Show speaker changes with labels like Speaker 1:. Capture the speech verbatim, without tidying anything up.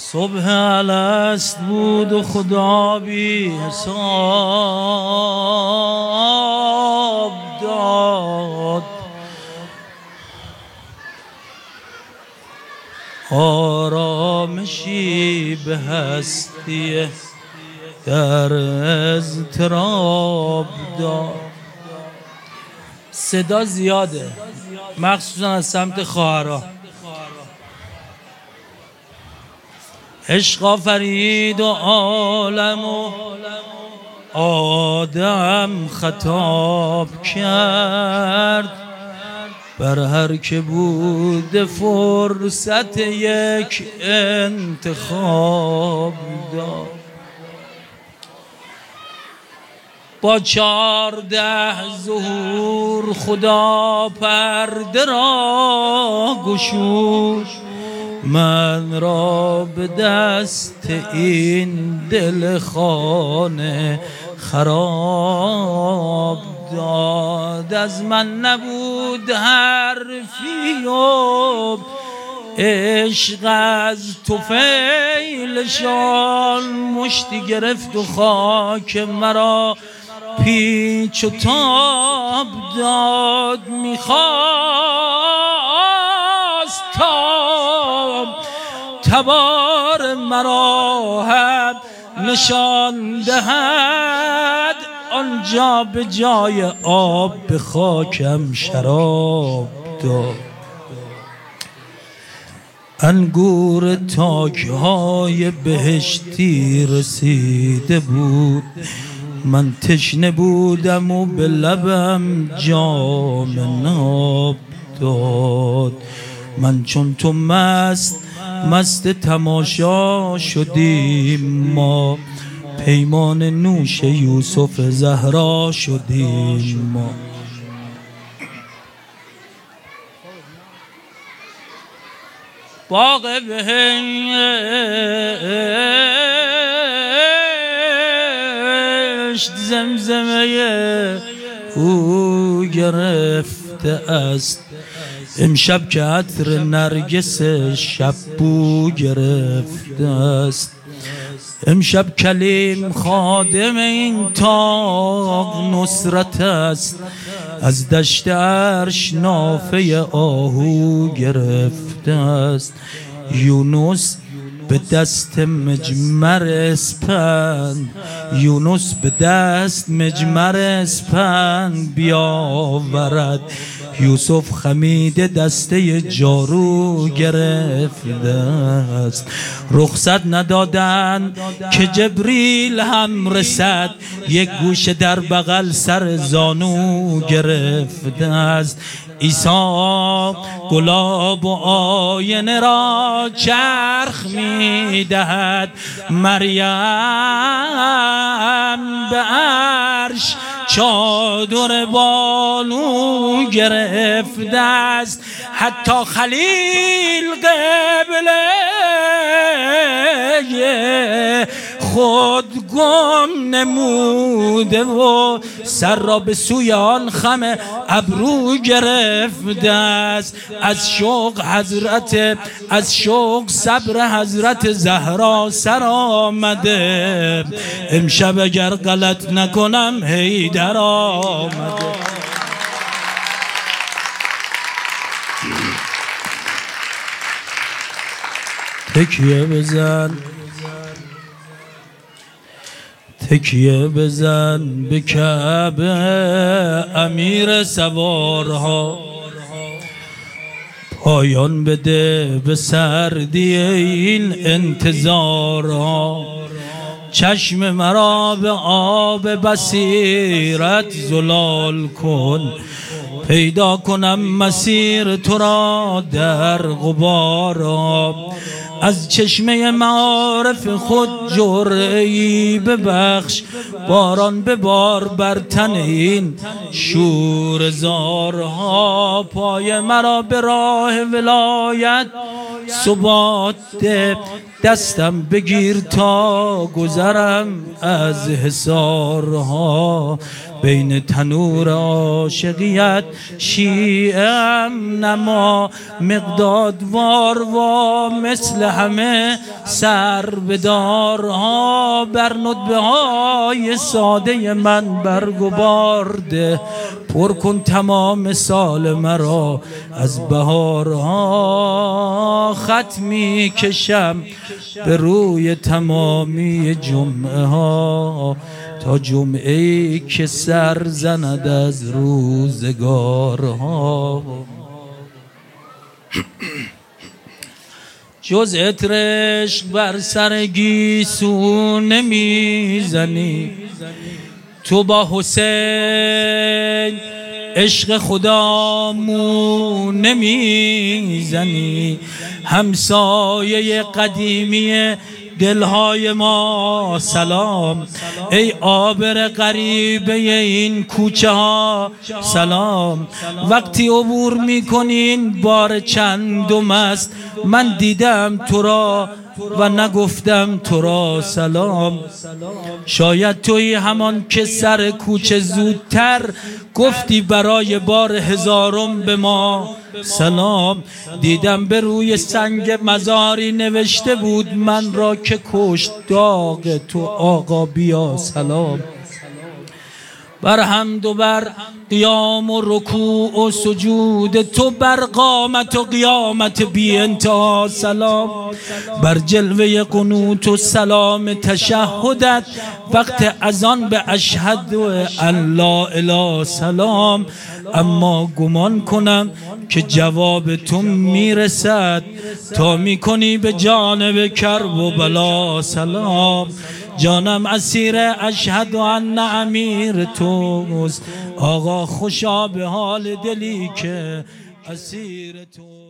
Speaker 1: صبح الست بود و خدا بی حساب داد، آرامشی به هستی در اضطراب داد. صدا زیاده مخصوصا از سمت خواهرها. عشق آفرید و عالم و آدم خطاب کرد، بر هر که بود فرصت یک انتخاب داد. با چارده ظهور خدا پرده را گشود، من را به دست این دل خانه خراب داد. از من نبود حرفی و عشق از طفیلشان مشتی گرفت و خاک مرا پیچ و تاب داد. میخواست تا تبار مرا هم نشان دهد، آنجا به جای آب به خاکم شراب داد. انگور تاک‌های بهشتی رسیده بود، من تشنه بودم و به لبم جام ناب داد. من چون تو مست مست تماشا شدیم، ما پیمان نوش یوسف زهرا شدیم. ما باغ بهشت زمزمه او گرفته است، امشب که عطر نرگس شب بو گرفته است. امشب کلیم خادم این تاق نصرت است، از دشت عرش نافه آهو گرفته است. یونس به دست مجمر اسپند، یونس به دست مجمر اسپند بیاورد، یوسف خمیده دسته جارو گرفته است. رخصت ندادن که جبریل هم رسد، یک گوشه در بغل سر زانو گرفته است. عیسی گلاب و آینه را چرخ می دهد، مریم به عرش چادر بالو گرفته است. حتی خلیل قبله خود گم نموده و سر را به سوی آن خم ابرو گرفته است. از شوق حضرت از شوق صبر حضرت زهرا سر آمده، امشب اگر غلط نکنم حیدر آمده. تکیه بزن تکیه بزن به کعبه امیر سوارها، پایان بده به سردی این انتظارها. چشم مرا به آب بصیرت زلال کن، پیدا کنم مسیر تو را در غبارها. از چشمه معارف خود جرعه‌ای ببخش، باران ببار بر تن این شورزارها. پای مرا به راه ولایت ثبات ده، دستم بگیر تا گذرم از حصارها. بین تنور عاشقیت شیعم نما مقدادوار و مثل همه سر بدارها بر ندبه های ساده من برگ و بارده پر کن تمام سال مرا از بهارها خط می کشم به روی تمامی جمعه ها تا جمعه ای که سر زند از روزگارها جز عطر عشق بر سر گیسو نمیزنی تو با حسین عشق خدامو نمیزنی همسایه قدیمی دلهای ما سلام ای عابر غریبه این کوچه ها سلام وقتی عبور میکنین بار چندم است من دیدم تو را و نگفتم تو را سلام شاید توی همان که سر کوچه زودتر گفتی برای بار هزارم به ما سلام دیدم به روی سنگ مزاری نوشته بود من را که کشت داغ تو آقا بیا سلام بر حمد و بر قیام و رکوع و سجود تو بر قامت و قیامت بی انتها سلام بر جلوه قنوت و سلام تشهدت وقت اذان به اشهد ان لا اله سلام اما گمان کنم که جواب تو میرسد تا میکنی به جانب کرب و بلا سلام جانم اسیر اشهد ان امیر توست آقا خوشا به حال دلی که اسیر تو